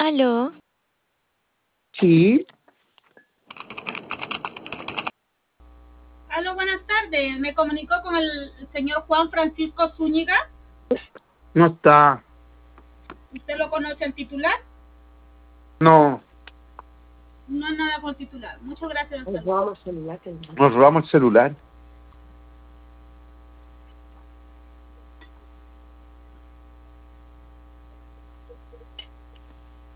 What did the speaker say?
Aló, Sí, Aló, buenas tardes. Me comunico con el señor Juan Francisco Zúñiga. no está. ¿Usted lo conoce al titular? No, No es nada con el titular. Muchas gracias. Hasta luego. nos robamos el celular.